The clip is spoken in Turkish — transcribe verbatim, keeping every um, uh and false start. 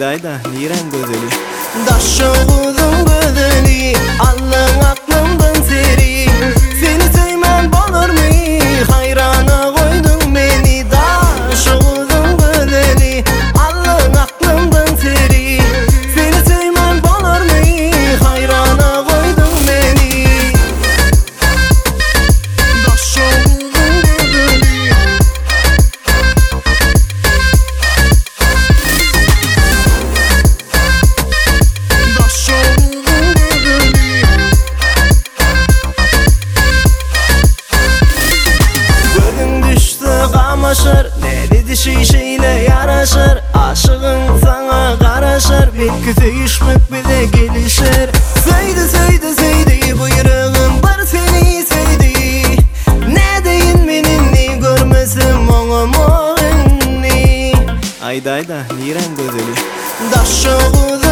Aydayda niren gözeli. Daşşoğudun gözeli, Allah'ın aklımdan seri. Seni sevmem bolur mu? Hayrana koydun beni. Daşşoğudun gözeli, Allah'ın aklımdan seri. Seni sevmem bolur mu? Hayrana koydun beni. Daşşoğudun gözeli. Ne dedi şişeyle yaraşır, aşığın sana karaşır. Belki sevişmek bile gelişir. Söyle söyle söyle buyruğun var seni sevdi. Ne deyin benimle görmesin ona muğenni. Aydayda niren gözeli. Daşşoğudun